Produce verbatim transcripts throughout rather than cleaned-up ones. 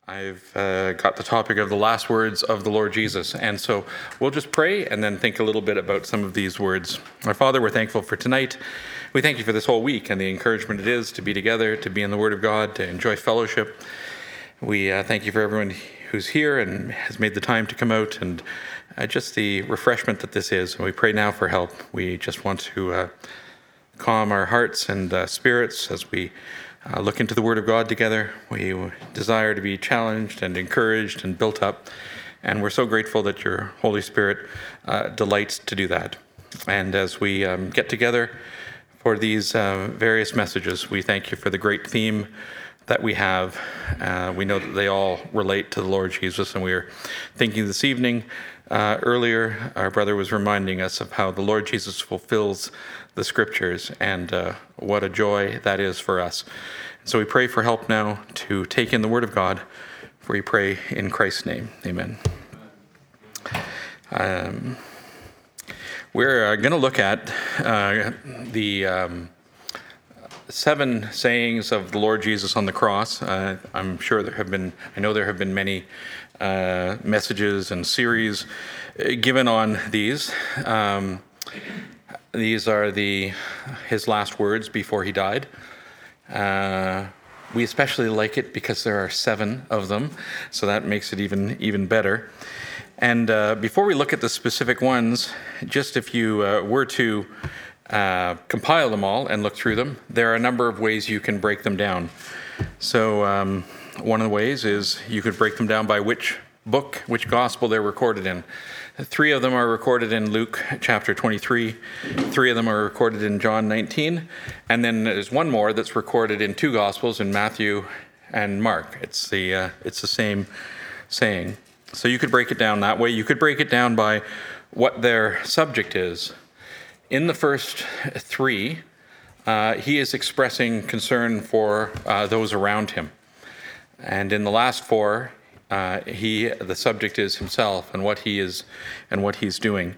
I've uh, got the topic of the last words of the Lord Jesus. And so we'll just pray and then think a little bit about some of these words. Our Father, we're thankful for tonight. We thank you for this whole week and the encouragement it is to be together, to be in the Word of God, to enjoy fellowship. We uh, thank you for everyone who's here and has made the time to come out, and uh, just the refreshment that this is. And we pray now for help. We just want to uh, calm our hearts and uh, spirits as we Uh, look into the Word of God together. We desire to be challenged and encouraged and built up, and we're so grateful that your Holy Spirit uh, delights to do that. And as we um, get together for these uh, various messages, we thank you for the great theme that we have. Uh, we know that they all relate to the Lord Jesus, and we are thinking this evening, uh, earlier, our brother was reminding us of how the Lord Jesus fulfills the Scriptures, and uh, what a joy that is for us. So we pray for help now to take in the Word of God, for we pray in Christ's name. Amen. Um, we're uh, going to look at uh, the um, seven sayings of the Lord Jesus on the cross. Uh, I'm sure there have been, I know there have been many uh, messages and series given on these. Um, These are the his last words before he died. Uh, we especially like it because there are seven of them, so that makes it even even better. And uh, before we look at the specific ones, just if you uh, were to uh, compile them all and look through them, there are a number of ways you can break them down. So um, one of the ways is you could break them down by which book, which gospel they're recorded in. Three of them are recorded in Luke chapter twenty-three. Three of them are recorded in John nineteen. And then there's one more that's recorded in two Gospels, in Matthew and Mark. It's the uh, it's the same saying. So you could break it down that way. You could break it down by what their subject is. In the first three, uh, he is expressing concern for uh, those around him. And in the last four, Uh, he, the subject is himself and what he is, and what he's doing.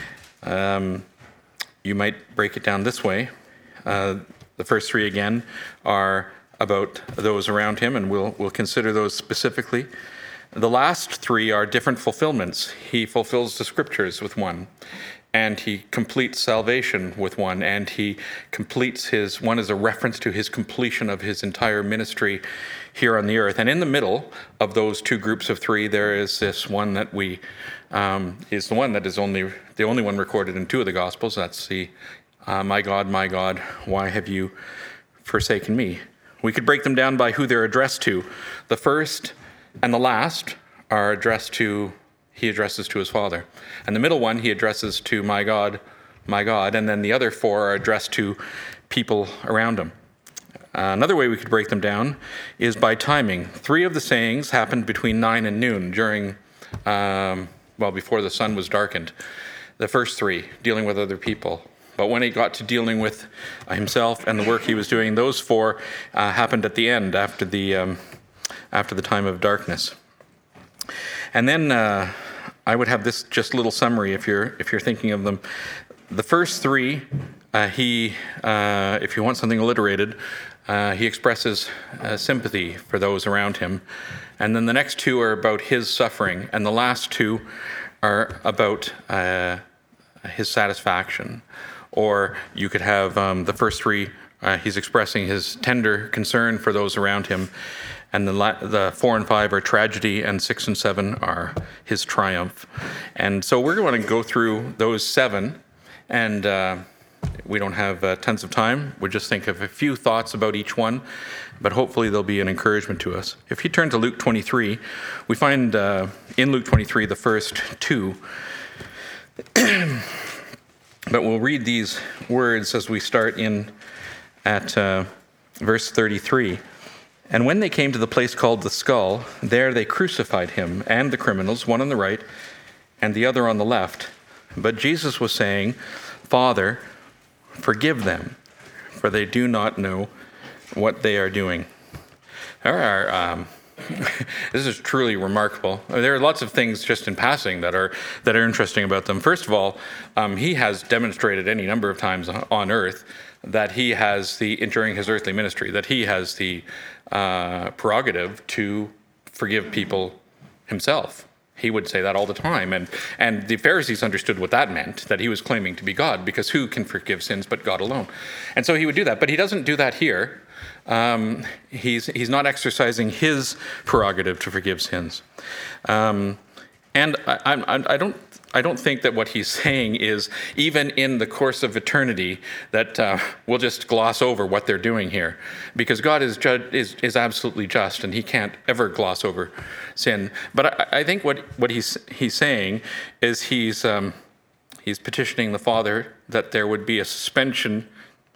Um, you might break it down this way. Uh, the first three again are about those around him, and we'll we'll consider those specifically. The last three are different fulfillments. He fulfills the Scriptures with one, and he completes salvation with one, and he completes his, one is a reference to his completion of his entire ministry here on the earth. And in the middle of those two groups of three, there is this one that we, um, is the one that is only, the only one recorded in two of the Gospels. That's the, uh, my God, my God, why have you forsaken me? We could break them down by who they're addressed to. The first and the last are addressed to, he addresses to his Father. And the middle one, he addresses to my God, my God. And then the other four are addressed to people around him. Uh, another way we could break them down is by timing. Three of the sayings happened between nine and noon during, um, well, before the sun was darkened. The first three, dealing with other people. But when he got to dealing with himself and the work he was doing, those four uh, happened at the end, after the um, after the time of darkness. And then uh, I would have this just little summary if you're if you're thinking of them. The first three, uh, he, uh, if you want something alliterated, uh, he expresses uh, sympathy for those around him. And then the next two are about his suffering, and the last two are about uh, his satisfaction. Or you could have um, the first three, uh, he's expressing his tender concern for those around him. And the, la- the four and five are tragedy, and six and seven are his triumph. And so we're going to go through those seven, and uh, we don't have uh, tons of time. We'll just think of a few thoughts about each one, but hopefully they'll be an encouragement to us. If you turn to Luke twenty-three, we find uh, in Luke twenty-three the first two. But we'll read these words as we start in at uh, verse thirty-three. And when they came to the place called the Skull, there they crucified him and the criminals, one on the right and the other on the left. But Jesus was saying, Father, forgive them, for they do not know what they are doing. There are, um, this is truly remarkable. There are lots of things just in passing that are that are interesting about them. First of all, um, he has demonstrated any number of times on earth that he has the, during his earthly ministry, that he has the uh, prerogative to forgive people himself. He would say that all the time. And, and the Pharisees understood what that meant, that he was claiming to be God, because who can forgive sins but God alone? And so he would do that. But he doesn't do that here. Um, he's, he's not exercising his prerogative to forgive sins. Um, and I, I, I don't I don't think that what he's saying is, even in the course of eternity, that uh, we'll just gloss over what they're doing here, because God is, ju- is is absolutely just, and he can't ever gloss over sin. But I, I think what, what he's he's saying is he's um, he's petitioning the Father that there would be a suspension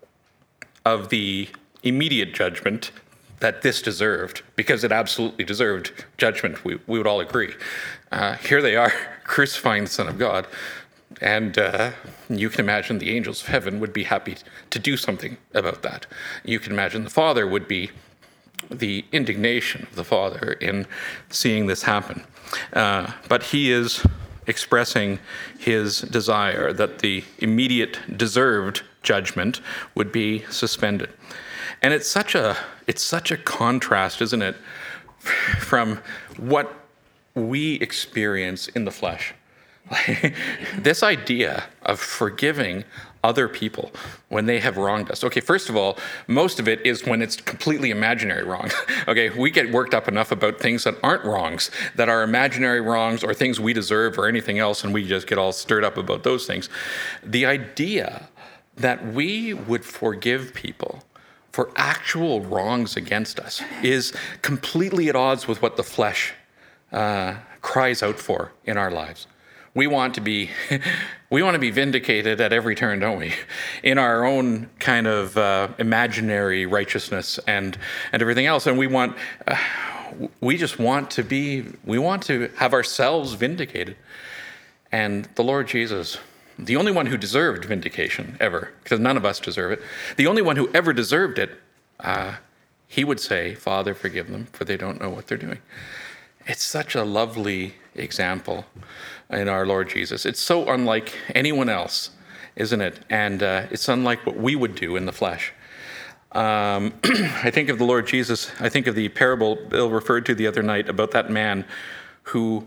of the immediate judgment that this deserved, because it absolutely deserved judgment. We we would all agree. Uh, here they are crucifying the Son of God, and uh, you can imagine the angels of heaven would be happy to do something about that. You can imagine the Father would be the indignation of the Father in seeing this happen. Uh, but he is expressing his desire that the immediate deserved judgment would be suspended. And it's such a it's such a contrast, isn't it, from what we experience in the flesh. This idea of forgiving other people when they have wronged us. Okay, first of all, most of it is when it's completely imaginary wrong. Okay, we get worked up enough about things that aren't wrongs, that are imaginary wrongs or things we deserve or anything else, and we just get all stirred up about those things. The idea that we would forgive people for actual wrongs against us is completely at odds with what the flesh uh, cries out for in our lives. We want to be, we want to be vindicated at every turn, don't we? In our own kind of uh, imaginary righteousness and and everything else, and we want, uh, we just want to be, we want to have ourselves vindicated. And the Lord Jesus, the only one who deserved vindication ever, because none of us deserve it, the only one who ever deserved it, uh, he would say, "Father, forgive them, for they don't know what they're doing." It's such a lovely example in our Lord Jesus. It's so unlike anyone else, isn't it? And uh, it's unlike what we would do in the flesh. Um, I think of the Lord Jesus, I think of the parable Bill referred to the other night about that man who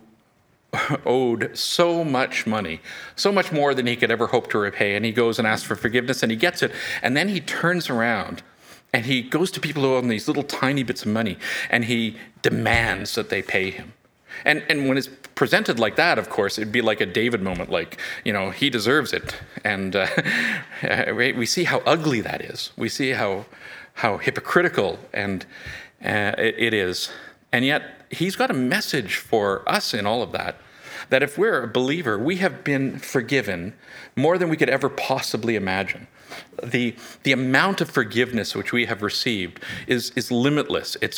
owed so much money, so much more than he could ever hope to repay. And he goes and asks for forgiveness and he gets it. And then he turns around and he goes to people who owe him these little tiny bits of money and he demands that they pay him. And and when it's presented like that, of course, it'd be like a David moment, like, you know, he deserves it. And uh, we see how ugly that is. We see how how hypocritical and uh, it, it is. And yet he's got a message for us in all of that, that if we're a believer, we have been forgiven more than we could ever possibly imagine. The the amount of forgiveness which we have received is is limitless. It's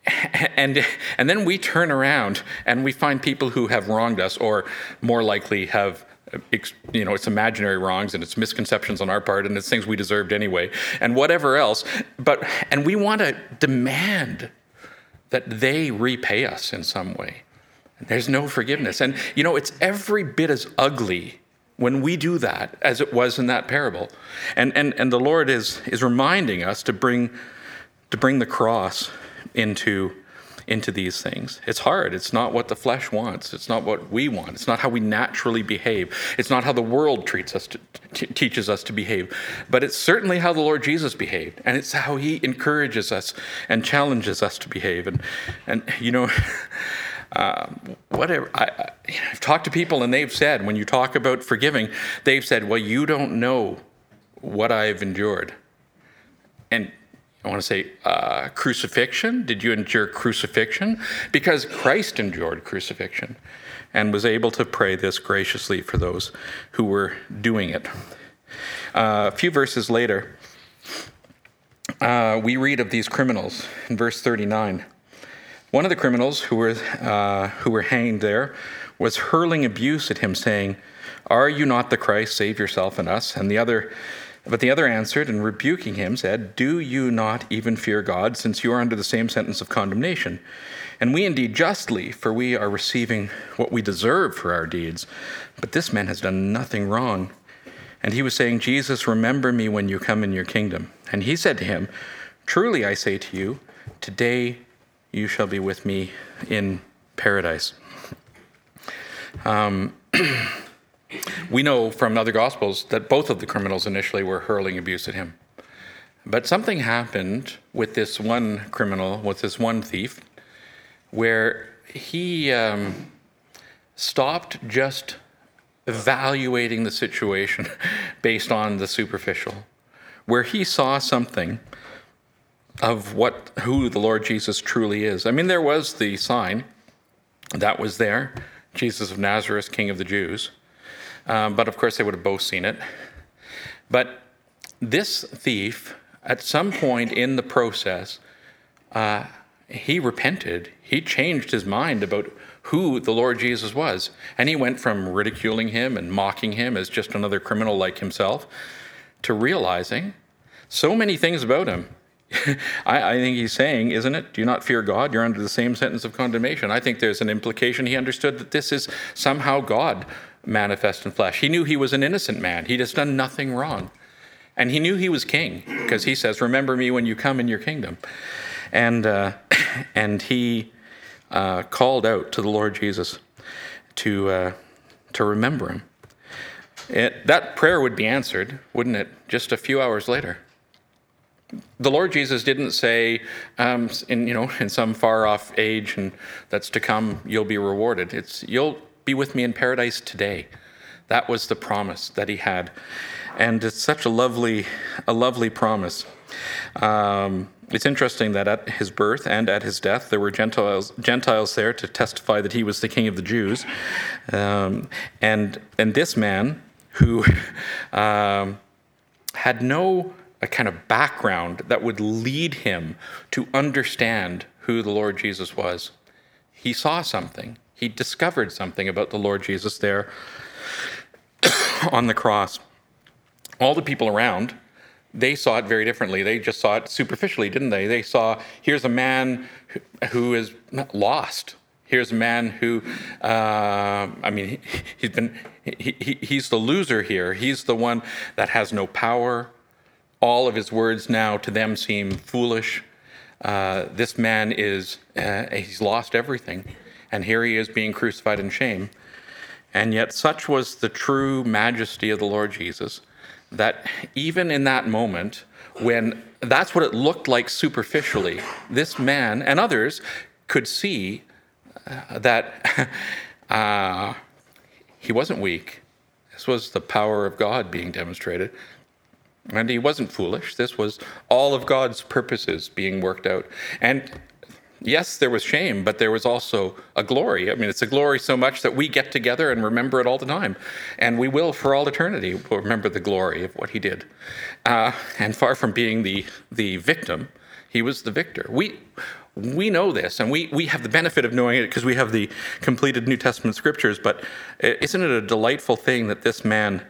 and and then we turn around and we find people who have wronged us, or more likely have, you know, it's imaginary wrongs and it's misconceptions on our part and it's things we deserved anyway and whatever else. But and we want to demand that they repay us in some way. There's no forgiveness. And you know, it's every bit as ugly when we do that as it was in that parable. And and and the Lord is is reminding us to bring to bring the cross into into these things. It's hard. It's not what the flesh wants. It's not what we want. It's not how we naturally behave. It's not how the world treats us to, t- teaches us to behave. But it's certainly how the Lord Jesus behaved, and it's how he encourages us and challenges us to behave. And and you know, Uh, whatever. I, I, I've talked to people and they've said, when you talk about forgiving, they've said, well, you don't know what I've endured. And I want to say, uh, crucifixion? Did you endure crucifixion? Because Christ endured crucifixion and was able to pray this graciously for those who were doing it. Uh, a few verses later, uh, we read of these criminals in verse thirty-nine. One of the criminals who were uh, who were hanged there was hurling abuse at him, saying, "Are you not the Christ? Save yourself and us." And the other, but the other answered and rebuking him said, "Do you not even fear God, since you are under the same sentence of condemnation? And we indeed justly, for we are receiving what we deserve for our deeds. But this man has done nothing wrong." And he was saying, "Jesus, remember me when you come in your kingdom." And he said to him, "Truly I say to you, today you shall be with me in paradise. Um, we know from other Gospels that both of the criminals initially were hurling abuse at him. But something happened with this one criminal, with this one thief, where he um, stopped just evaluating the situation based on the superficial, where he saw something of what who the Lord Jesus truly is. I mean, there was the sign that was there, Jesus of Nazareth, King of the Jews. Um, but of course, they would have both seen it. But this thief, at some point in the process, uh, he repented. He changed his mind about who the Lord Jesus was. And he went from ridiculing him and mocking him as just another criminal like himself to realizing so many things about him. I, I think he's saying, isn't it? Do you not fear God? You're under the same sentence of condemnation. I think there's an implication. He understood that this is somehow God manifest in flesh. He knew he was an innocent man. He'd just done nothing wrong. And he knew he was king, because he says, remember me when you come in your kingdom. And uh, and he uh, called out to the Lord Jesus to uh, to remember him. It, that prayer would be answered, wouldn't it, just a few hours later? The Lord Jesus didn't say, um, in you know, in some far-off age and that's to come, you'll be rewarded. It's you'll be with me in paradise today. That was the promise that he had. And it's such a lovely, a lovely promise. Um, it's interesting that at his birth and at his death, there were Gentiles, Gentiles there to testify that he was the King of the Jews. Um, and and this man, who um, had no a kind of background that would lead him to understand who the Lord Jesus was, he saw something. He discovered something about the Lord Jesus there on the cross. All the people around, they saw it very differently. They just saw it superficially, didn't they? They saw, here's a man who is lost. Here's a man who, uh, I mean, he, he's been, he, he, he's the loser here. He's the one that has no power. All of his words now to them seem foolish. Uh, this man is, uh, he's lost everything. And here he is being crucified in shame. And yet such was the true majesty of the Lord Jesus that even in that moment, when that's what it looked like superficially, this man and others could see uh, that uh, he wasn't weak. This was the power of God being demonstrated. And he wasn't foolish. This was all of God's purposes being worked out. And yes, there was shame, but there was also a glory. I mean, it's a glory so much that we get together and remember it all the time. And we will for all eternity remember the glory of what he did. Uh, and far from being the, the victim, he was the victor. We we know this, and we, we have the benefit of knowing it because we have the completed New Testament scriptures, but isn't it a delightful thing that this man,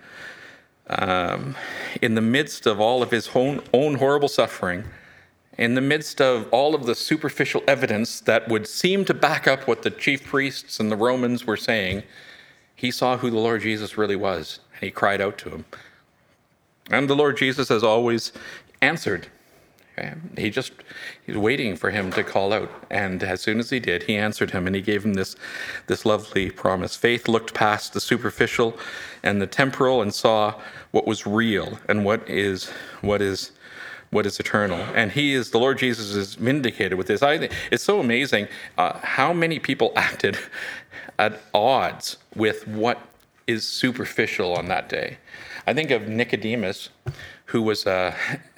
um, in the midst of all of his own, own horrible suffering, in the midst of all of the superficial evidence that would seem to back up what the chief priests and the Romans were saying, he saw who the Lord Jesus really was, and he cried out to him. And the Lord Jesus, as always, answered. He just, he was waiting for him to call out. And as soon as he did, he answered him, and he gave him this, this lovely promise. Faith looked past the superficial and the temporal and saw what was real and what is what is what is eternal. And he is, the Lord Jesus is vindicated with this. I think it's so amazing uh, how many people acted at odds with what is superficial on that day. I think of Nicodemus, who was uh,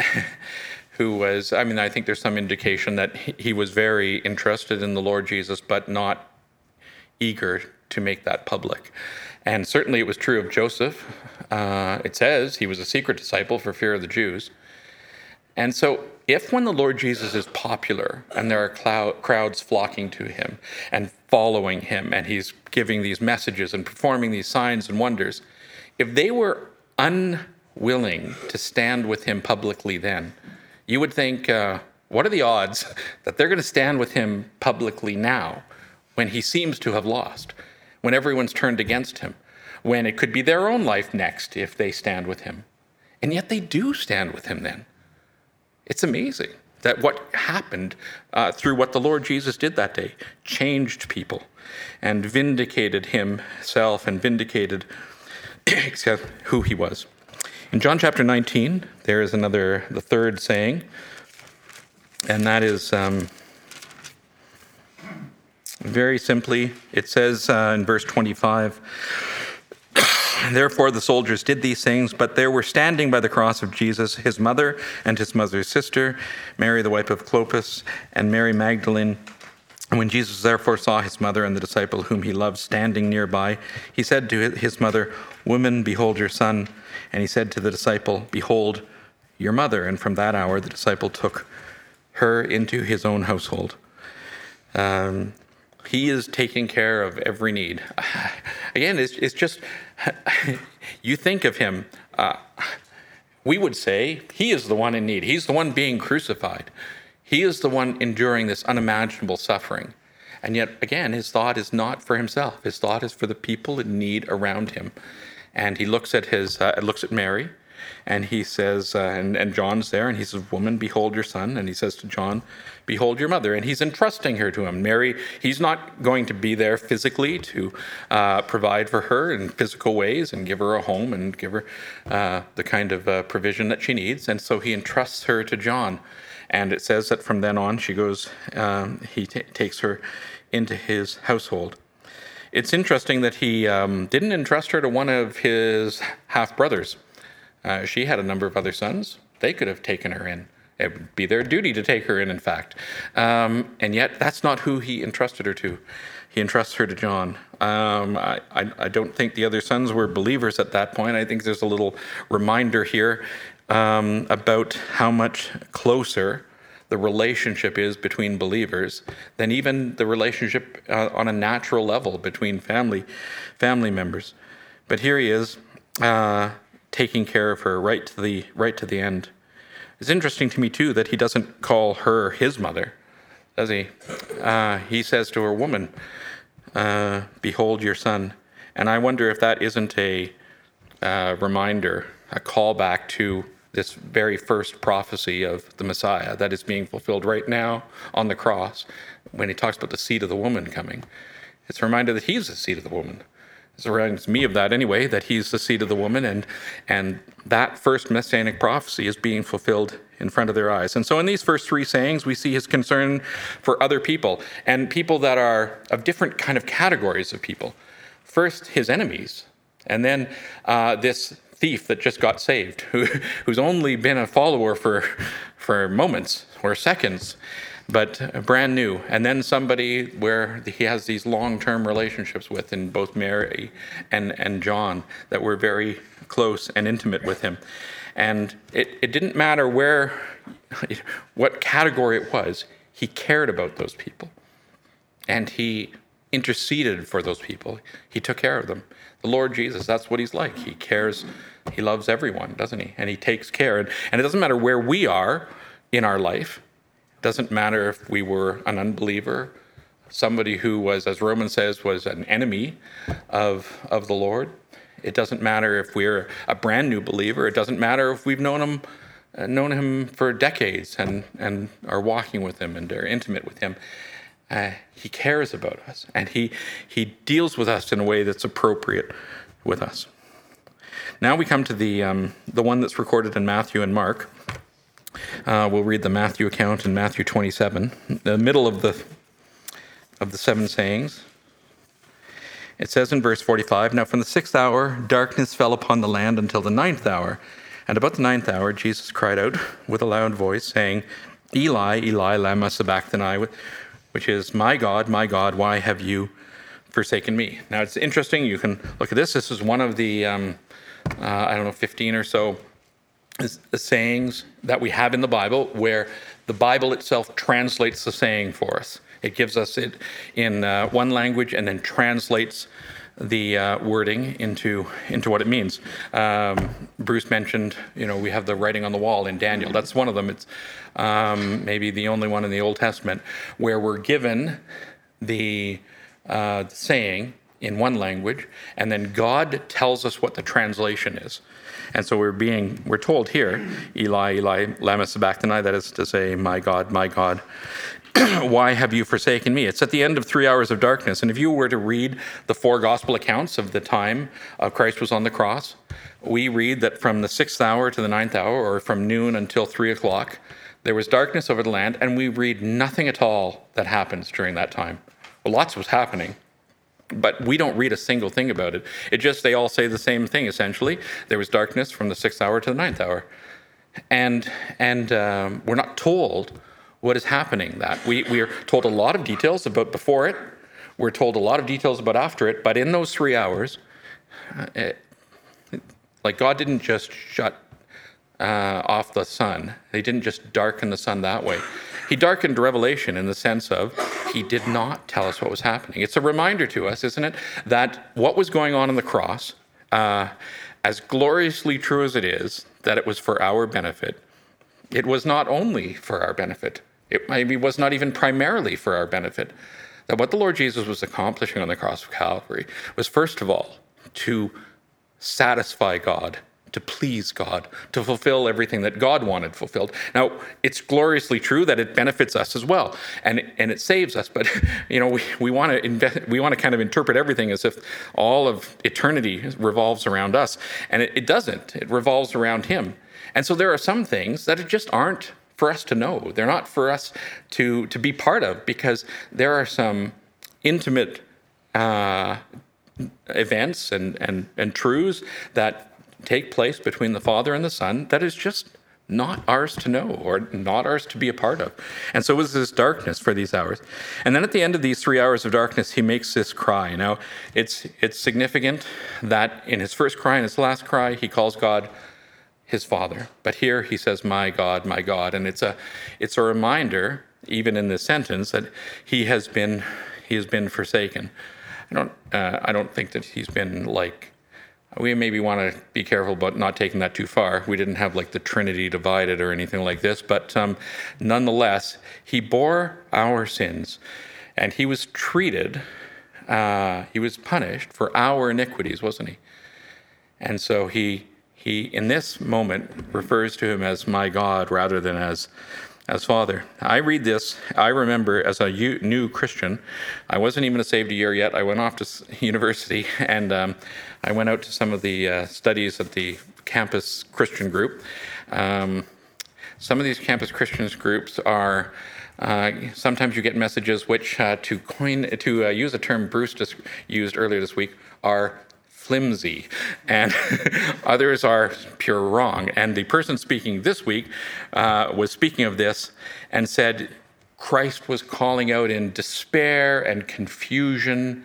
who was, I mean, I think there's some indication that he was very interested in the Lord Jesus, but not eager to make that public. And certainly it was true of Joseph. Uh, it says he was a secret disciple for fear of the Jews. And so if when the Lord Jesus is popular and there are clou- crowds flocking to him and following him, and he's giving these messages and performing these signs and wonders, if they were unwilling to stand with him publicly then, you would think, uh, what are the odds that they're going to stand with him publicly now when he seems to have lost, when everyone's turned against him, when it could be their own life next if they stand with him? And yet they do stand with him then. It's amazing that what happened uh, through what the Lord Jesus did that day changed people and vindicated himself and vindicated who he was. In John chapter nineteen, there is another, the third saying, and that is um, very simply, it says uh, in verse twenty-five, therefore the soldiers did these things, but there were standing by the cross of Jesus his mother and his mother's sister, Mary the wife of Clopas, and Mary Magdalene. And when Jesus therefore saw his mother and the disciple whom he loved standing nearby, he said to his mother, Woman, behold your son. And he said to the disciple, Behold your mother. And from that hour the disciple took her into his own household. Um, he is taking care of every need. Again, it's, it's just, you think of him, uh, we would say he is the one in need. He's the one being crucified. He is the one enduring this unimaginable suffering. And yet, again, his thought is not for himself. His thought is for the people in need around him. And he looks at his, uh, looks at Mary, and he says, uh, and, and John's there, and he says, Woman, behold your son. And he says to John, Behold your mother. And he's entrusting her to him. Mary, he's not going to be there physically to uh, provide for her in physical ways and give her a home and give her uh, the kind of uh, provision that she needs. And so he entrusts her to John. And it says that from then on, she goes, um, he t- takes her into his household. It's interesting that he um, didn't entrust her to one of his half-brothers. Uh, she had a number of other sons. They could have taken her in. It would be their duty to take her in, in fact. Um, and yet, that's not who he entrusted her to. He entrusts her to John. Um, I, I, I don't think the other sons were believers at that point. I think there's a little reminder here um, about how much closer the relationship is between believers than even the relationship uh, on a natural level between family family members. But here he is, uh, taking care of her right to the right to the end. It's interesting to me too that he doesn't call her his mother, does he? Uh, he says to her, Woman, uh, behold your son. And I wonder if that isn't a uh, reminder, a callback to this very first prophecy of the Messiah that is being fulfilled right now on the cross when he talks about the seed of the woman coming. It's a reminder that he's the seed of the woman. It reminds me of that anyway, that he's the seed of the woman, and and that first messianic prophecy is being fulfilled in front of their eyes. And so in these first three sayings, we see his concern for other people, and people that are of different kind of categories of people. First, his enemies, and then uh, this thief that just got saved, who, who's only been a follower for for moments or seconds, but brand new. And then somebody where he has these long-term relationships with, in both Mary and, and John, that were very close and intimate with him. And it, it didn't matter where, what category it was, he cared about those people. And he interceded for those people. He took care of them. The Lord Jesus, that's what he's like. He cares, he loves everyone, doesn't he? And he takes care. And, and it doesn't matter where we are in our life. It doesn't matter if we were an unbeliever, somebody who was, as Romans says, was an enemy of, of the Lord. It doesn't matter if we're a brand new believer. It doesn't matter if we've known him, uh, known him for decades and, and are walking with him and are intimate with him. Uh, he cares about us, and he he deals with us in a way that's appropriate with us. Now we come to the um, the one that's recorded in Matthew and Mark. Uh, we'll read the Matthew account in Matthew twenty-seven, the middle of the of the seven sayings. It says in verse forty-five, Now from the sixth hour darkness fell upon the land until the ninth hour, and about the ninth hour Jesus cried out with a loud voice, saying, Eli, Eli, lama sabachthani, which is, My God, my God, why have you forsaken me? Now it's interesting, you can look at this. This is one of the, um, uh, I don't know, fifteen or so sayings that we have in the Bible where the Bible itself translates the saying for us. It gives us it in uh, one language and then translates the uh, wording into into what it means. Um, Bruce mentioned, you know, we have the writing on the wall in Daniel. That's one of them. It's um, maybe the only one in the Old Testament where we're given the uh, saying in one language, and then God tells us what the translation is. And so we're being, we're told here, Eli, Eli, lama sabachthani, that is to say, my God, my God, why have you forsaken me? It's at the end of three hours of darkness. And if you were to read the four gospel accounts of the time of Christ was on the cross, we read that from the sixth hour to the ninth hour, or from noon until three o'clock, there was darkness over the land, and we read nothing at all that happens during that time. Well, lots was happening, but we don't read a single thing about it. It just, they all say the same thing, essentially. There was darkness from the sixth hour to the ninth hour. And and um, we're not told what is happening. That we, we are told a lot of details about before it. We're told a lot of details about after it, but in those three hours, uh, it, like God didn't just shut uh, off the sun. He didn't just darken the sun that way. He darkened Revelation in the sense of he did not tell us what was happening. It's a reminder to us, isn't it, that what was going on on the cross, uh, as gloriously true as it is, that it was for our benefit, it was not only for our benefit. It maybe was not even primarily for our benefit. That what the Lord Jesus was accomplishing on the cross of Calvary was, first of all, to satisfy God, to please God, to fulfill everything that God wanted fulfilled. Now, it's gloriously true that it benefits us as well, and and it saves us. But you know, we, we want to invest, we want to kind of interpret everything as if all of eternity revolves around us, and it, it doesn't. It revolves around Him. And so there are some things that just aren't for us to know. They're not for us to to be part of, because there are some intimate uh, events and, and, and truths that take place between the Father and the Son that is just not ours to know, or not ours to be a part of. And so it was this darkness for these hours. And then at the end of these three hours of darkness, he makes this cry. Now, it's it's significant that in his first cry and his last cry, he calls God his Father. But here he says, my God, my God. And it's a it's a reminder, even in this sentence, that he has been he has been forsaken. I don't uh, I don't think that he's been like, we maybe want to be careful about not taking that too far. We didn't have like the Trinity divided or anything like this, but um, nonetheless, he bore our sins, and he was treated, uh, he was punished for our iniquities, wasn't he? And so he he in this moment refers to him as my God rather than as as Father. I read this, I remember as a u- new Christian, I wasn't even saved a year yet. I went off to s- university, and um, I went out to some of the uh, studies at the campus Christian group. Um, some of these campus Christian groups are, uh, sometimes you get messages which, uh, to coin, to uh, use a term Bruce just used earlier this week, are flimsy, and others are pure wrong. And the person speaking this week uh, was speaking of this and said Christ was calling out in despair and confusion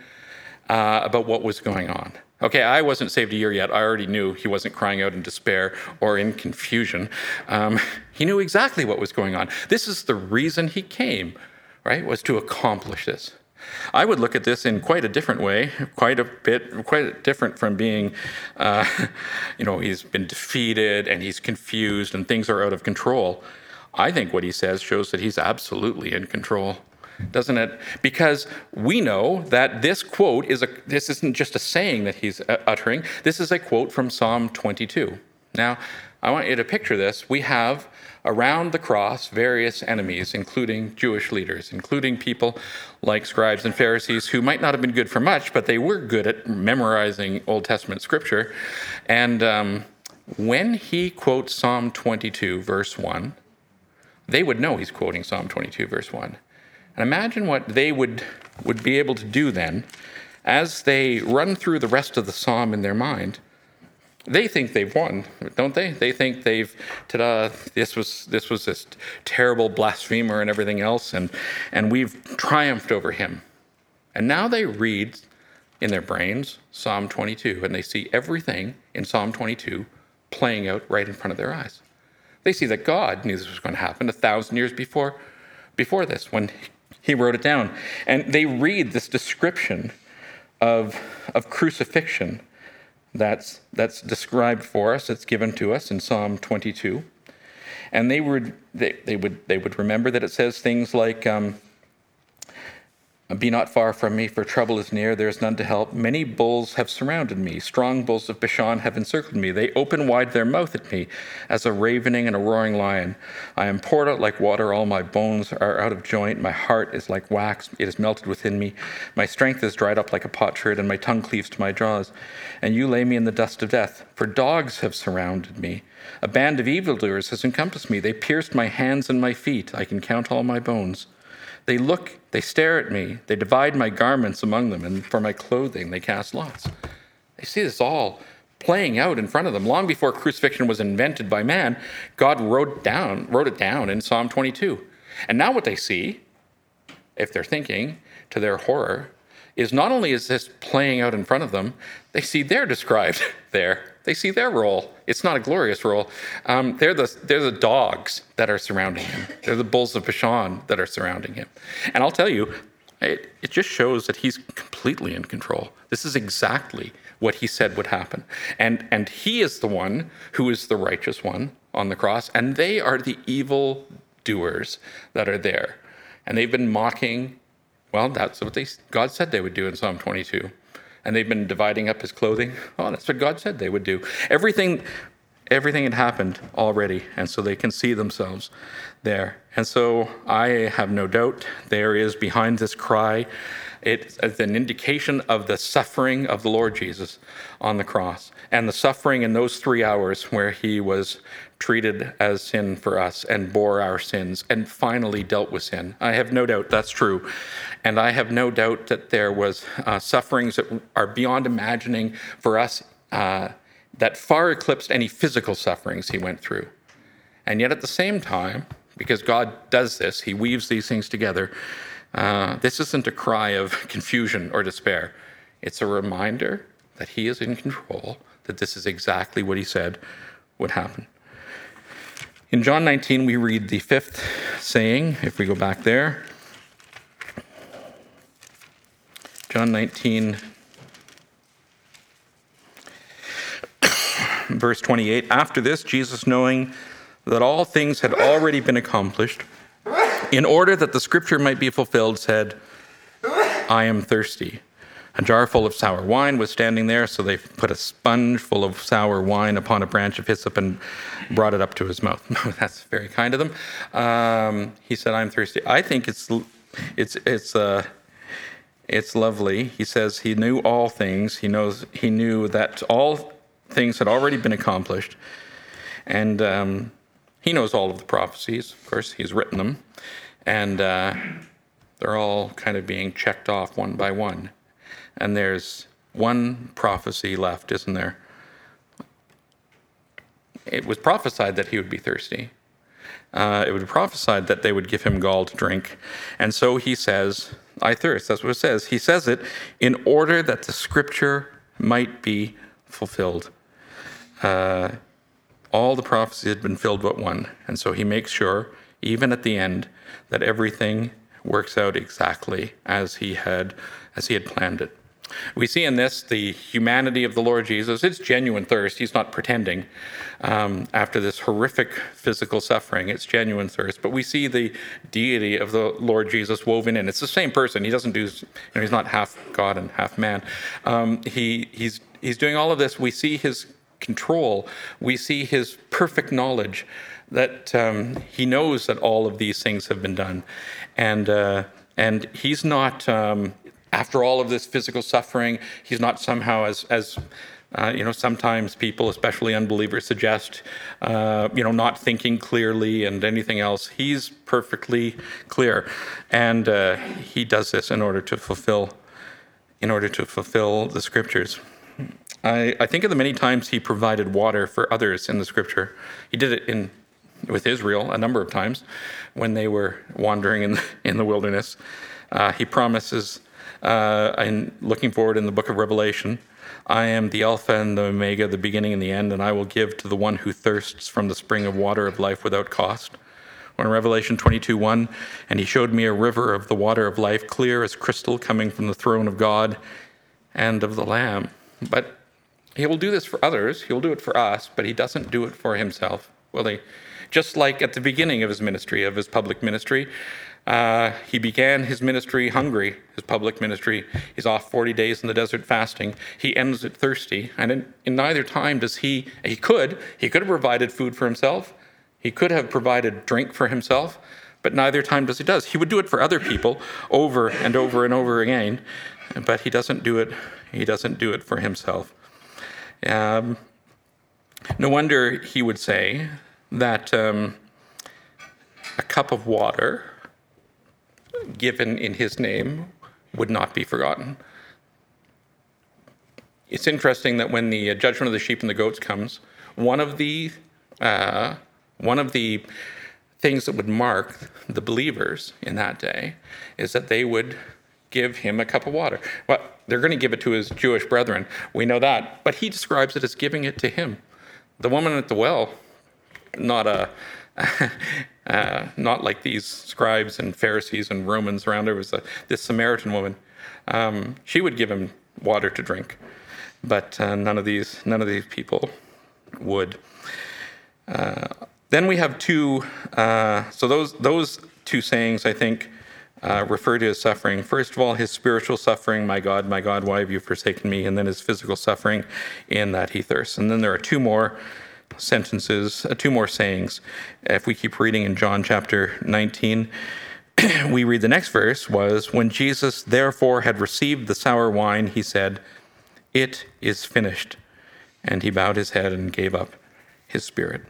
uh, about what was going on. Okay, I wasn't saved a year yet. I already knew he wasn't crying out in despair or in confusion. Um, he knew exactly what was going on. This is the reason he came, right, was to accomplish this. I would look at this in quite a different way, quite a bit, quite different from being, uh, you know, he's been defeated and he's confused and things are out of control. I think what he says shows that he's absolutely in control, doesn't it? Because we know that this quote is a, this isn't just a saying that he's uttering. This is a quote from Psalm twenty-two. Now, I want you to picture this. We have around the cross various enemies, including Jewish leaders, including people like scribes and Pharisees who might not have been good for much, but they were good at memorizing Old Testament scripture. And um, when he quotes Psalm twenty-two, verse one, they would know he's quoting Psalm twenty-two, verse one. And imagine what they would, would be able to do then as they run through the rest of the psalm in their mind. They think they've won, don't they? They think they've, ta-da, this was this was this terrible blasphemer and everything else, and, and we've triumphed over him. And now they read in their brains Psalm twenty-two, and they see everything in Psalm twenty-two playing out right in front of their eyes. They see that God knew this was going to happen a thousand years before, before this, when he wrote it down. And they read this description of, of crucifixion That's that's described for us. It's given to us in Psalm twenty-two, and they would they, they would they would remember that it says things like, um, Be not far from me, for trouble is near, there is none to help. Many bulls have surrounded me. Strong bulls of Bashan have encircled me. They open wide their mouth at me, as a ravening and a roaring lion. I am poured out like water. All my bones are out of joint. My heart is like wax. It is melted within me. My strength is dried up like a potsherd, and my tongue cleaves to my jaws. And you lay me in the dust of death, for dogs have surrounded me. A band of evildoers has encompassed me. They pierced my hands and my feet. I can count all my bones. They look, they stare at me, they divide my garments among them, and for my clothing they cast lots. They see this all playing out in front of them. Long before crucifixion was invented by man, God wrote down, wrote it down in Psalm twenty-two. And now what they see, if they're thinking, to their horror, is not only is this playing out in front of them, they see they're described there. They see their role. It's not a glorious role. Um, they're the they're the dogs that are surrounding him. They're the bulls of Bashan that are surrounding him. And I'll tell you, it, it just shows that he's completely in control. This is exactly what he said would happen. And, and he is the one who is the righteous one on the cross, and they are the evil doers that are there. And they've been mocking, well, that's what they God said they would do in Psalm twenty-two. And they've been dividing up his clothing. Oh, that's what God said they would do. Everything, everything had happened already, and so they can see themselves there. And so I have no doubt there is behind this cry, it's an indication of the suffering of the Lord Jesus on the cross, and the suffering in those three hours where he was treated as sin for us and bore our sins and finally dealt with sin. I have no doubt that's true. And I have no doubt that there was uh, sufferings that are beyond imagining for us uh, that far eclipsed any physical sufferings he went through. And yet at the same time, because God does this, he weaves these things together, uh, this isn't a cry of confusion or despair. It's a reminder that he is in control, that this is exactly what he said would happen. In John nineteen, we read the fifth saying, if we go back there. John nineteen, verse twenty-eight. After this, Jesus, knowing that all things had already been accomplished, in order that the scripture might be fulfilled, said, I am thirsty. A jar full of sour wine was standing there, so they put a sponge full of sour wine upon a branch of hyssop and brought it up to his mouth. That's very kind of them. Um, he said, I'm thirsty. I think it's it's it's uh, it's lovely. He says he knew all things. He knows he knew that all things had already been accomplished, and um, he knows all of the prophecies. Of course, he's written them, and uh, they're all kind of being checked off one by one. And there's one prophecy left, isn't there? It was prophesied that he would be thirsty. Uh, it was prophesied that they would give him gall to drink. And so he says, I thirst. That's what it says. He says it in order that the scripture might be fulfilled. Uh, all the prophecies had been filled but one. And so he makes sure, even at the end, that everything works out exactly as he had, as he had planned it. We see in this the humanity of the Lord Jesus. It's genuine thirst. He's not pretending um, after this horrific physical suffering. It's genuine thirst. But we see the deity of the Lord Jesus woven in. It's the same person. He doesn't do, you know, he's not half God and half man. Um, he he's he's doing all of this. We see his control. We see his perfect knowledge that um, he knows that all of these things have been done, and uh, and he's not. Um, After all of this physical suffering, he's not somehow as, as uh, you know, sometimes people, especially unbelievers, suggest, uh, you know, not thinking clearly and anything else. He's perfectly clear, and uh, he does this in order to fulfill, in order to fulfill the scriptures. I, I think of the many times he provided water for others in the scripture. He did it in with Israel a number of times when they were wandering in the, in the wilderness. Uh, he promises. Uh, and looking forward in the book of Revelation, I am the Alpha and the Omega, the beginning and the end, and I will give to the one who thirsts from the spring of water of life without cost. Or in Revelation twenty-two one, and he showed me a river of the water of life, clear as crystal, coming from the throne of God and of the Lamb. But he will do this for others. He'll do it for us, but he doesn't do it for himself, will he? Just like at the beginning of his ministry, of his public ministry, Uh, he began his ministry hungry, his public ministry. He's off forty days in the desert fasting. He ends it thirsty. And in, in neither time does he, he could, he could have provided food for himself. He could have provided drink for himself, but neither time does he does. He would do it for other people over and over and over again, but he doesn't do it, he doesn't do it for himself. Um, no wonder he would say that um, a cup of water given in his name would not be forgotten. It's interesting that when the judgment of the sheep and the goats comes, one of the uh, one of the things that would mark the believers in that day is that they would give him a cup of water. Well, they're going to give it to his Jewish brethren. We know that, but he describes it as giving it to him. The woman at the well, not a uh, not like these scribes and Pharisees and Romans around her, was a, this Samaritan woman. Um, she would give him water to drink, but uh, none of these none of these people would. Uh, then we have two. Uh, so those those two sayings, I think, uh, refer to his suffering. First of all, his spiritual suffering, "My God, my God, why have you forsaken me?" And then his physical suffering, in that he thirsts. And then there are two more sentences, uh, two more sayings. If we keep reading in John chapter nineteen, we read the next verse was, "When Jesus therefore had received the sour wine, he said, 'It is finished.' And he bowed his head and gave up his spirit."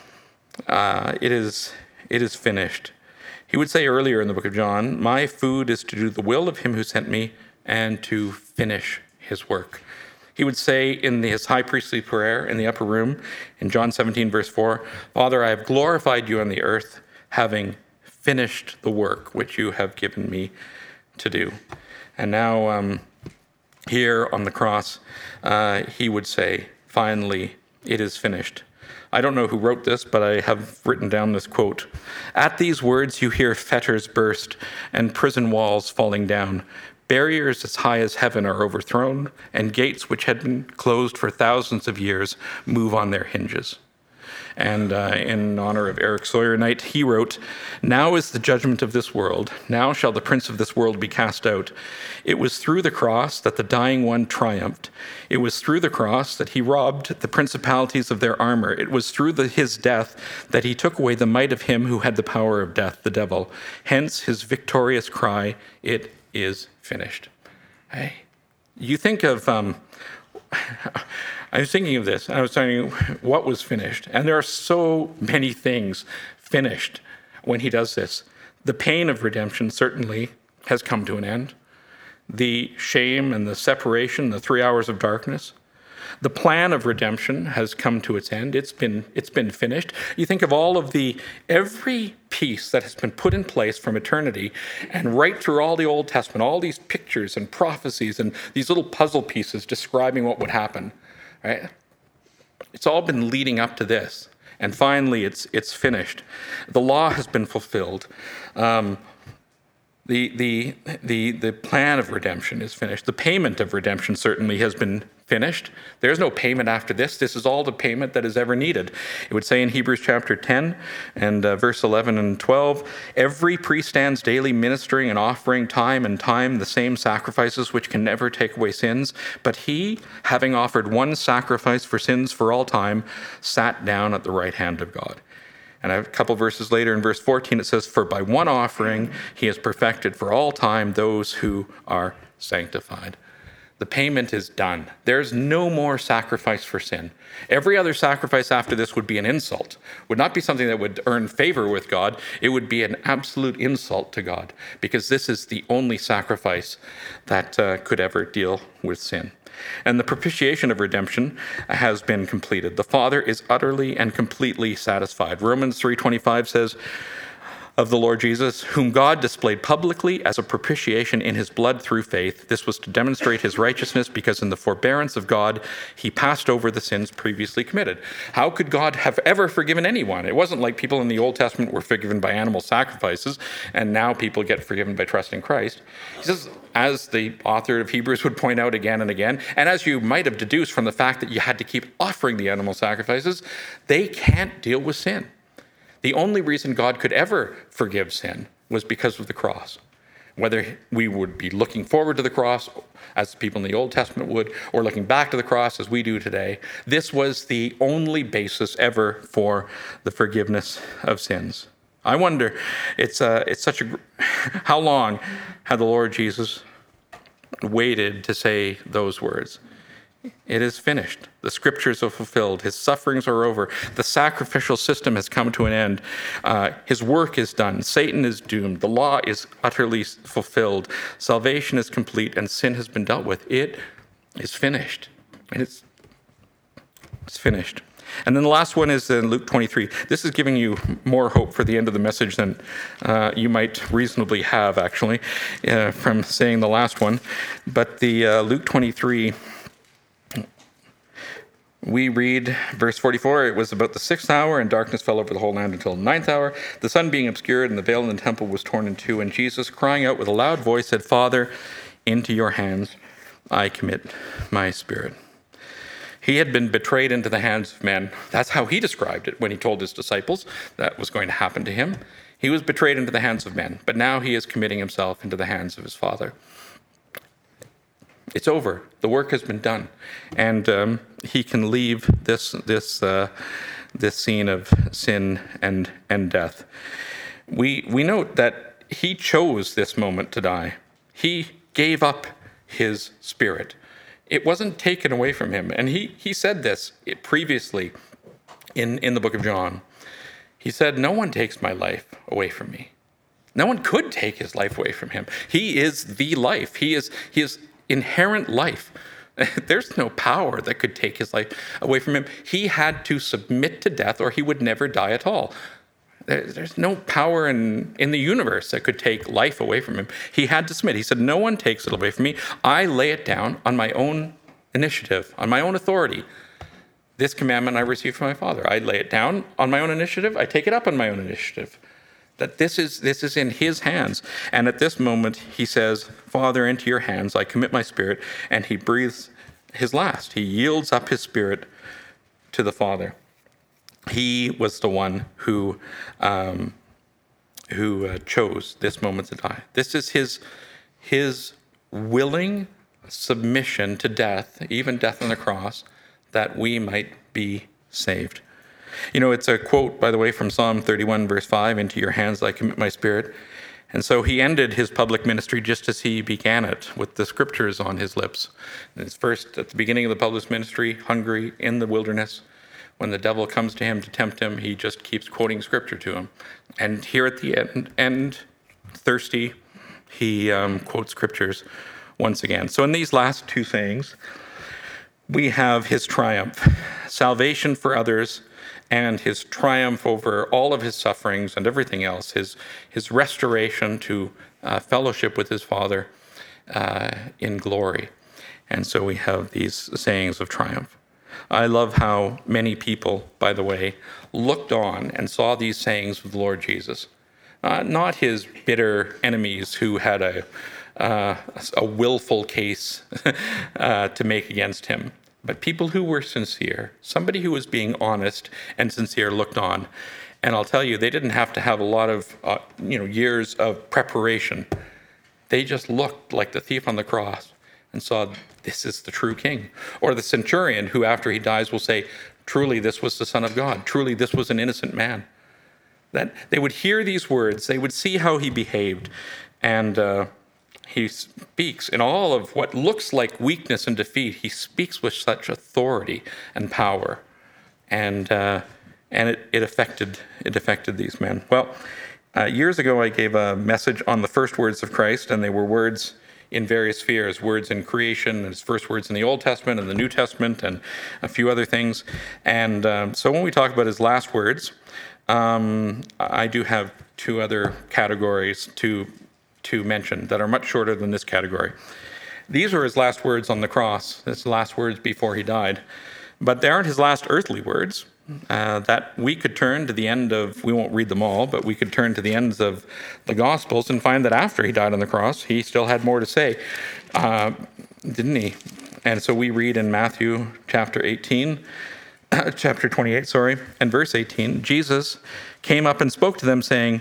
Uh, it is, it is finished. He would say earlier in the book of John, "My food is to do the will of him who sent me and to finish his work." He would say in his high priestly prayer in the upper room, in John seventeen, verse four, "Father, I have glorified you on the earth, having finished the work which you have given me to do." And now um, here on the cross, uh, he would say, finally, "It is finished." I don't know who wrote this, but I have written down this quote. "At these words you hear fetters burst and prison walls falling down. Barriers as high as heaven are overthrown, and gates which had been closed for thousands of years move on their hinges." And uh, in honor of Eric Sawyer Knight, he wrote, "Now is the judgment of this world. Now shall the prince of this world be cast out. It was through the cross that the dying one triumphed. It was through the cross that he robbed the principalities of their armor. It was through the, his death that he took away the might of him who had the power of death, the devil. Hence his victorious cry, 'It is finished.'" Hey, you think of... Um, I was thinking of this, and I was thinking, what was finished? And there are so many things finished when he does this. The pain of redemption certainly has come to an end. The shame and the separation, the three hours of darkness. The plan of redemption has come to its end. It's been, it's been finished. You think of all of the, every piece that has been put in place from eternity and right through all the Old Testament, all these pictures and prophecies and these little puzzle pieces describing what would happen, right? It's all been leading up to this. And finally, it's, it's finished. The law has been fulfilled. Um, the, the, the, the plan of redemption is finished. The payment of redemption certainly has been finished. There's no payment after this. This is all the payment that is ever needed. It would say in Hebrews chapter ten and uh, verse eleven and twelve, "Every priest stands daily ministering and offering time and time the same sacrifices which can never take away sins. But he, having offered one sacrifice for sins for all time, sat down at the right hand of God." And a couple verses later in verse fourteen, it says, "For by one offering he has perfected for all time those who are sanctified." The payment is done. There's no more sacrifice for sin. Every other sacrifice after this would be an insult, would not be something that would earn favor with God. It would be an absolute insult to God, because this is the only sacrifice that uh, could ever deal with sin. And the propitiation of redemption has been completed. The Father is utterly and completely satisfied. Romans three twenty-five says of the Lord Jesus, "Whom God displayed publicly as a propitiation in his blood through faith. This was to demonstrate his righteousness, because in the forbearance of God, he passed over the sins previously committed." How could God have ever forgiven anyone? It wasn't like people in the Old Testament were forgiven by animal sacrifices, and now people get forgiven by trusting Christ. He says, as the author of Hebrews would point out again and again, and as you might have deduced from the fact that you had to keep offering the animal sacrifices, they can't deal with sin. The only reason God could ever forgive sin was because of the cross. Whether we would be looking forward to the cross, as people in the Old Testament would, or looking back to the cross as we do today, this was the only basis ever for the forgiveness of sins. I wonder, it's uh, it's such a, how long had the Lord Jesus waited to say those words? It is finished. The scriptures are fulfilled. His sufferings are over. The sacrificial system has come to an end. Uh, his work is done. Satan is doomed. The law is utterly fulfilled. Salvation is complete, and sin has been dealt with. It is finished. And it's, it's finished. And then the last one is in Luke twenty-three. This is giving you more hope for the end of the message than uh, you might reasonably have, actually, uh, from saying the last one. But the uh, Luke twenty-three, we read verse forty-four, it was about the sixth hour, and darkness fell over the whole land until the ninth hour, the sun being obscured, and the veil in the temple was torn in two. And Jesus, crying out with a loud voice, said, Father, into your hands I commit my spirit. He had been betrayed into the hands of men. That's how he described it when he told his disciples that was going to happen to him. He was betrayed into the hands of men, but now he is committing himself into the hands of his Father. It's over. The work has been done, and um, he can leave this this uh, this scene of sin and and death. We we note that he chose this moment to die. He gave up his spirit. It wasn't taken away from him, and he he said this previously in in the book of John. He said, "No one takes my life away from me. No one could take his life away from him. He is the life. He is he is." Inherent life. There's no power that could take his life away from him. He had to submit to death or he would never die at all. There's no power in, in the universe that could take life away from him. He had to submit. He said, no one takes it away from me. I lay it down on my own initiative, on my own authority. This commandment I received from my Father. I lay it down on my own initiative. I take it up on my own initiative. That this is this is in his hands. And at this moment, he says, Father, into your hands I commit my spirit. And he breathes his last. He yields up his spirit to the Father. He was the one who um, who uh, chose this moment to die. This is his his willing submission to death, even death on the cross, that we might be saved. You know, it's a quote, by the way, from Psalm thirty-one, verse five, into your hands I commit my spirit. And so he ended his public ministry just as he began it, with the scriptures on his lips. And it's first, at the beginning of the public ministry, hungry in the wilderness. When the devil comes to him to tempt him, he just keeps quoting scripture to him. And here at the end, end thirsty, he um, quotes scriptures once again. So in these last two sayings, we have his triumph, salvation for others, and his triumph over all of his sufferings and everything else, his his restoration to uh, fellowship with his Father uh, in glory. And so we have these sayings of triumph. I love how many people, by the way, looked on and saw these sayings of the Lord Jesus. Uh, not his bitter enemies who had a, uh, a willful case uh, to make against him, but people who were sincere, somebody who was being honest and sincere looked on. And I'll tell you, they didn't have to have a lot of uh, you know, years of preparation. They just looked like the thief on the cross and saw, this is the true king. Or the centurion who, after he dies, will say, truly, this was the Son of God. Truly, this was an innocent man. That they would hear these words, they would see how he behaved, and uh, he speaks in all of what looks like weakness and defeat. He speaks with such authority and power, and uh, and it, it affected it affected these men. Well, uh, years ago, I gave a message on the first words of Christ, and they were words in various spheres, words in creation, his first words in the Old Testament and the New Testament, and a few other things. And um, so when we talk about his last words, um, I do have two other categories to to mention that are much shorter than this category. These are his last words on the cross, his last words before he died. But they aren't his last earthly words. Uh, that we could turn to the end of, we won't read them all, but we could turn to the ends of the Gospels and find that after he died on the cross, he still had more to say, uh, didn't he? And so we read in Matthew chapter eighteen, chapter twenty-eight, sorry, and verse eighteen, Jesus came up and spoke to them saying,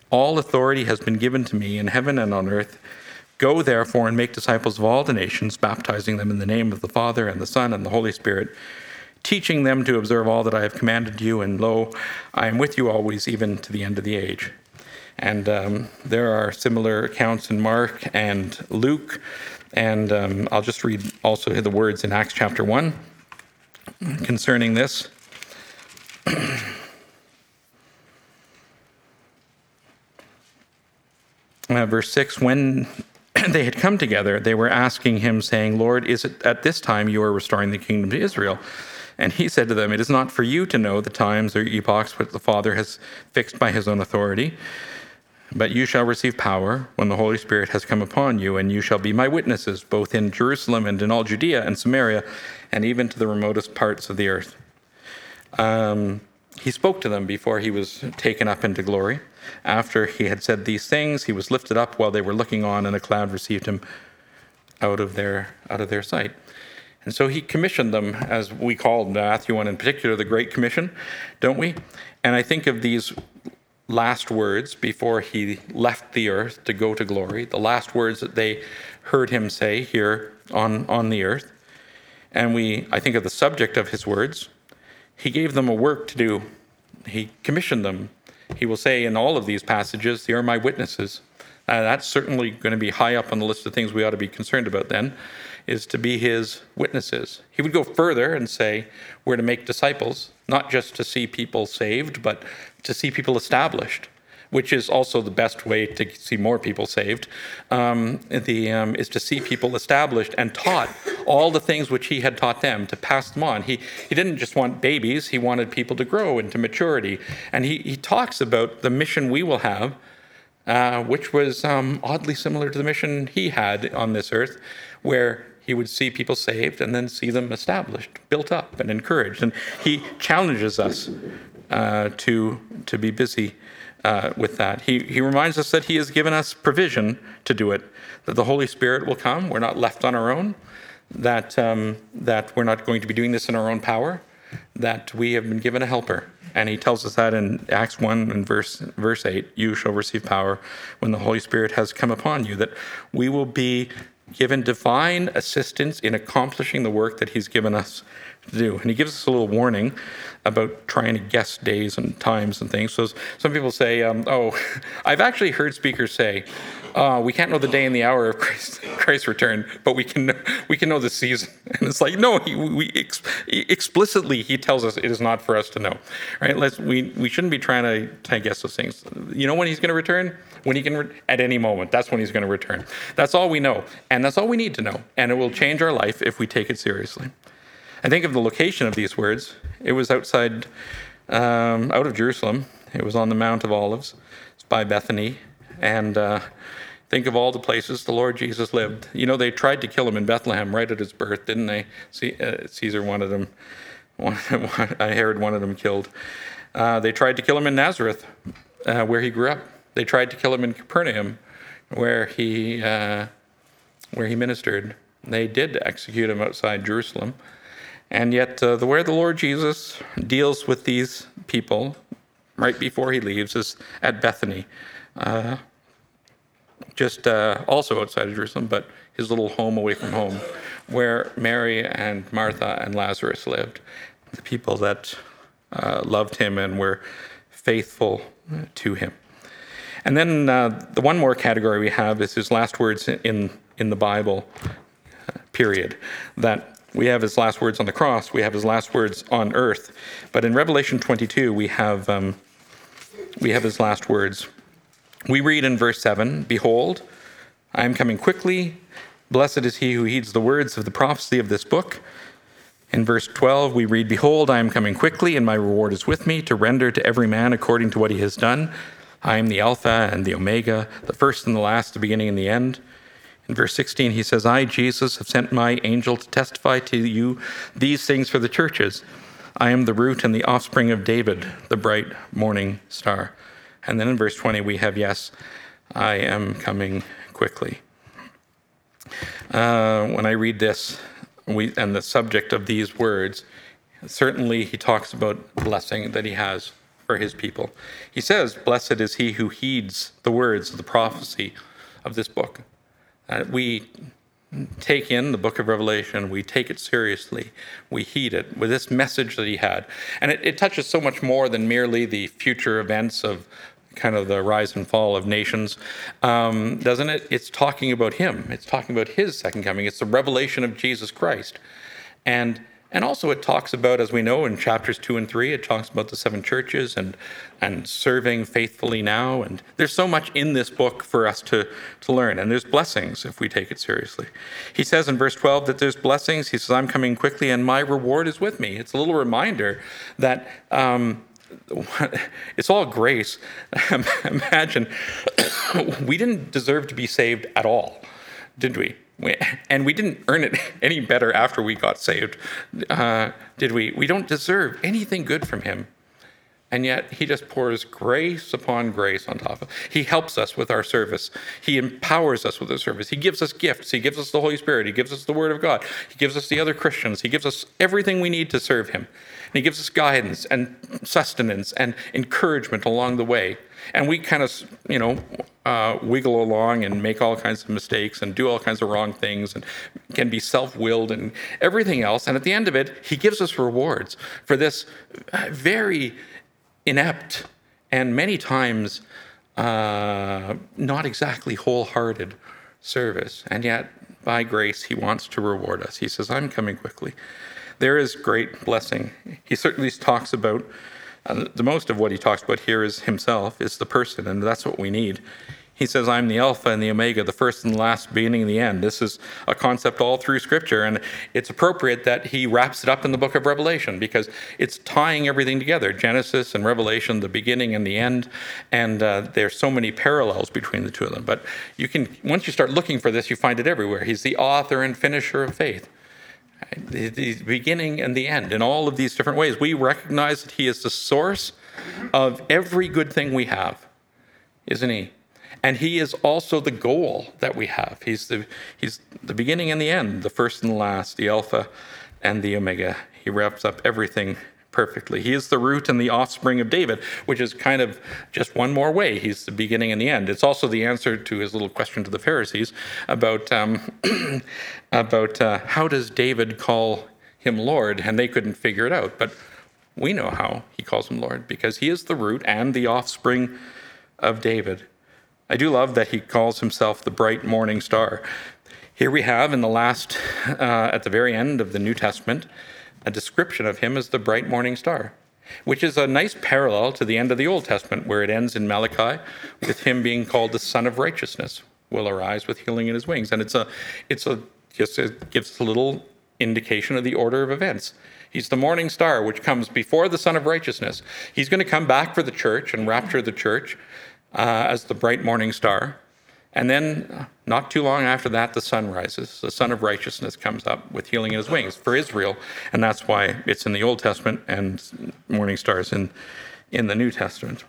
All authority has been given to me in heaven and on earth. Go, therefore, and make disciples of all the nations, baptizing them in the name of the Father and the Son and the Holy Spirit, teaching them to observe all that I have commanded you, and lo, I am with you always, even to the end of the age. And um, there are similar accounts in Mark and Luke, and um, I'll just read also the words in Acts chapter one concerning this. uh, verse six, when they had come together, they were asking him, saying, Lord, is it at this time you are restoring the kingdom to Israel? And he said to them, it is not for you to know the times or epochs which the Father has fixed by his own authority, but you shall receive power when the Holy Spirit has come upon you, and you shall be my witnesses, both in Jerusalem and in all Judea and Samaria, and even to the remotest parts of the earth. Um, he spoke to them before he was taken up into glory. After he had said these things, he was lifted up while they were looking on, and a cloud received him out of their out of their sight. And so he commissioned them, as we called Matthew one in particular, the Great Commission, don't we? And I think of these last words before he left the earth to go to glory, the last words that they heard him say here on, on the earth. And we, I think of the subject of his words. He gave them a work to do. He commissioned them. He will say in all of these passages, they are my witnesses. Uh, that's certainly going to be high up on the list of things we ought to be concerned about then, is to be his witnesses. He would go further and say, we're to make disciples, not just to see people saved, but to see people established, which is also the best way to see more people saved, um, the, um, is to see people established and taught all the things which he had taught them, to pass them on. He, he didn't just want babies, he wanted people to grow into maturity. And he, he talks about the mission we will have, uh, which was um, oddly similar to the mission he had on this earth, where he would see people saved and then see them established, built up, and encouraged. And he challenges us uh, to to be busy uh, with that. He he reminds us that he has given us provision to do it, that the Holy Spirit will come. We're not left on our own, that um, that we're not going to be doing this in our own power, that we have been given a helper. And he tells us that in Acts one and verse verse eight, you shall receive power when the Holy Spirit has come upon you, that we will be given divine assistance in accomplishing the work that he's given us to do. And he gives us a little warning about trying to guess days and times and things. So some people say, um, oh, I've actually heard speakers say, uh, we can't know the day and the hour of Christ, Christ's return, but we can we can know the season. And it's like, no, he, we ex- explicitly he tells us it is not for us to know, right? Let's we we shouldn't be trying to, try to guess those things. You know when he's going to return? When he can, re- at any moment, that's when he's going to return. That's all we know, and that's all we need to know, and it will change our life if we take it seriously. I think of the location of these words. It was outside, um, out of Jerusalem. It was on the Mount of Olives. It's by Bethany, and uh, think of all the places the Lord Jesus lived. You know, they tried to kill him in Bethlehem right at his birth, didn't they? C- uh, Caesar wanted him, Herod wanted him killed. Uh, they tried to kill him in Nazareth, uh, where he grew up. They tried to kill him in Capernaum, where he uh, where he ministered. They did execute him outside Jerusalem. And yet, uh, the where the Lord Jesus deals with these people right before he leaves is at Bethany, uh, just uh, also outside of Jerusalem, but his little home away from home, where Mary and Martha and Lazarus lived, the people that uh, loved him and were faithful to him. And then uh, the one more category we have is his last words in, in the Bible, uh, period. That we have his last words on the cross, we have his last words on earth. But in Revelation twenty-two, we have um, we have his last words. We read in verse seven, behold, I am coming quickly. Blessed is he who heeds the words of the prophecy of this book. In verse twelve, we read, behold, I am coming quickly, and my reward is with me to render to every man according to what he has done. I am the Alpha and the Omega, the first and the last, the beginning and the end. In verse sixteen, he says, I, Jesus, have sent my angel to testify to you these things for the churches. I am the root and the offspring of David, the bright morning star. And then in verse twenty, we have, yes, I am coming quickly. Uh, when I read this we, and the subject of these words, certainly he talks about blessing that he has for his people. He says, blessed is he who heeds the words of the prophecy of this book. Uh, we take in the book of Revelation, we take it seriously, we heed it with this message that he had. And it, it touches so much more than merely the future events of kind of the rise and fall of nations, um, doesn't it? It's talking about him. It's talking about his second coming. It's the revelation of Jesus Christ. And and also it talks about, as we know in chapters two and three, it talks about the seven churches and and serving faithfully now. And there's so much in this book for us to, to learn. And there's blessings if we take it seriously. He says in verse twelve that there's blessings. He says, I'm coming quickly and my reward is with me. It's a little reminder that um, it's all grace. Imagine, we didn't deserve to be saved at all, did we? We, and we didn't earn it any better after we got saved, uh, did we? We don't deserve anything good from him. And yet he just pours grace upon grace on top of it. He helps us with our service. He empowers us with our service. He gives us gifts. He gives us the Holy Spirit. He gives us the Word of God. He gives us the other Christians. He gives us everything we need to serve him. And he gives us guidance and sustenance and encouragement along the way. And we kind of, you know, uh, wiggle along and make all kinds of mistakes and do all kinds of wrong things and can be self-willed and everything else. And at the end of it, he gives us rewards for this very inept and many times uh, not exactly wholehearted service. And yet, by grace, he wants to reward us. He says, I'm coming quickly. There is great blessing. He certainly talks about, uh, the most of what he talks about here is himself, is the person, and that's what we need. He says, I'm the Alpha and the Omega, the first and the last, beginning and the end. This is a concept all through Scripture, and it's appropriate that he wraps it up in the book of Revelation because it's tying everything together, Genesis and Revelation, the beginning and the end, and uh, there's so many parallels between the two of them. But you can, once you start looking for this, you find it everywhere. He's the author and finisher of faith. The, the beginning and the end in all of these different ways. We recognize that he is the source of every good thing we have, isn't he? And he is also the goal that we have. He's the he's the beginning and the end, the first and the last, the Alpha and the Omega. He wraps up everything perfectly. He is the root and the offspring of David, which is kind of just one more way. He's the beginning and the end. It's also the answer to his little question to the Pharisees about um, about uh, how does David call him Lord, and they couldn't figure it out. But we know how he calls him Lord because he is the root and the offspring of David. I do love that he calls himself the bright morning star. Here we have in the last, uh, at the very end of the New Testament, a description of him as the bright morning star, which is a nice parallel to the end of the Old Testament, where it ends in Malachi with him being called the Son of Righteousness, will arise with healing in his wings. And it's a, it's a, just it gives a little indication of the order of events. He's the morning star, which comes before the Son of Righteousness. He's going to come back for the church and rapture the church uh, as the bright morning star. And then not too long after that, the sun rises. The Son of Righteousness comes up with healing in his wings for Israel. And that's why it's in the Old Testament and morning stars in, in the New Testament.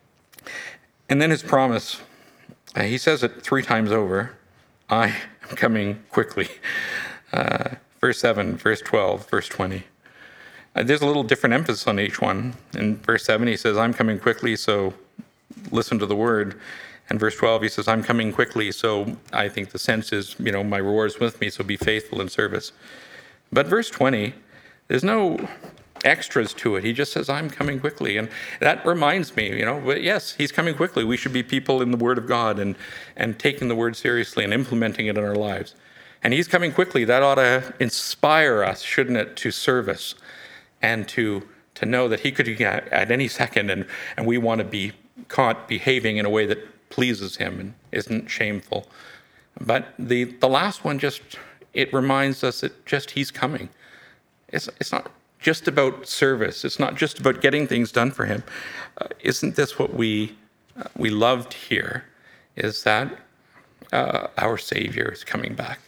And then his promise, uh, he says it three times over, I am coming quickly. Uh, verse seven, verse twelve, verse twenty. Uh, there's a little different emphasis on each one. In verse seven, he says, I'm coming quickly, so listen to the word. And verse twelve, he says, I'm coming quickly, so I think the sense is, you know, my reward is with me, so be faithful in service. But verse twenty, there's no extras to it. He just says, I'm coming quickly. And that reminds me, you know, but yes, he's coming quickly. We should be people in the Word of God and, and taking the Word seriously and implementing it in our lives. And he's coming quickly. That ought to inspire us, shouldn't it, to service and to to know that he could get at any second, and, and we want to be caught behaving in a way that pleases him and isn't shameful. But the the last one just, it reminds us that just he's coming. It's it's not just about service. It's not just about getting things done for him. Uh, isn't this what we uh, we loved here? Is that uh, our Savior is coming back?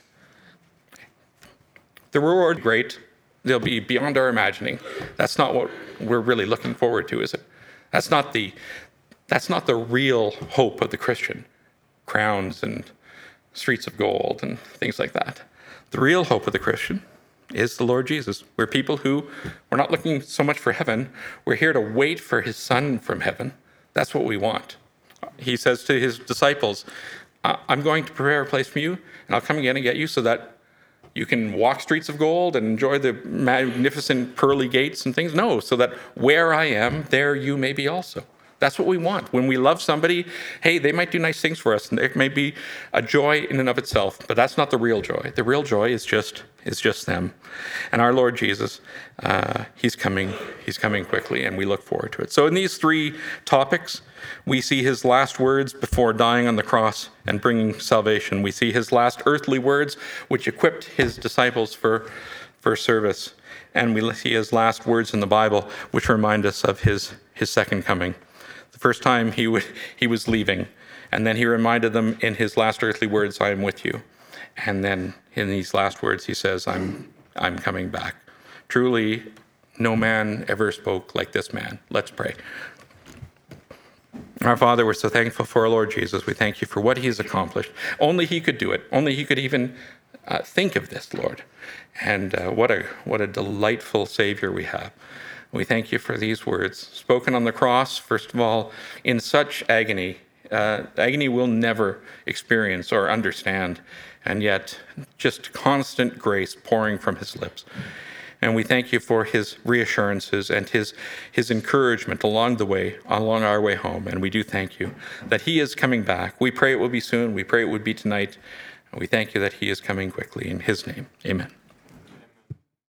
The reward, great. They'll be beyond our imagining. That's not what we're really looking forward to, is it? That's not the that's not the real hope of the Christian. Crowns and streets of gold and things like that. The real hope of the Christian is the Lord Jesus. We're people who, we're not looking so much for heaven. We're here to wait for his Son from heaven. That's what we want. He says to his disciples, I'm going to prepare a place for you, and I'll come again and get you so that you can walk streets of gold and enjoy the magnificent pearly gates and things. No, so that where I am, there you may be also. That's what we want. When we love somebody, hey, they might do nice things for us, and it may be a joy in and of itself, but that's not the real joy. The real joy is just is just them. And our Lord Jesus, uh, he's coming, he's coming quickly, and we look forward to it. So in these three topics, we see his last words before dying on the cross and bringing salvation. We see his last earthly words, which equipped his disciples for, for service. And we see his last words in the Bible, which remind us of his, his second coming. The first time he, w- he was leaving, and then he reminded them in his last earthly words, I am with you. And then in these last words, he says, I'm, I'm coming back. Truly, no man ever spoke like this man. Let's pray. Our Father, we're so thankful for our Lord Jesus. We thank you for what he has accomplished. Only he could do it. Only he could even uh, think of this, Lord. And uh, what a what a delightful Savior we have. We thank you for these words spoken on the cross, first of all, in such agony. Uh, agony we'll never experience or understand, and yet just constant grace pouring from his lips. And we thank you for his reassurances and his his encouragement along the way, along our way home. And we do thank you that he is coming back. We pray it will be soon. We pray it would be tonight. And we thank you that he is coming quickly. In his name, amen.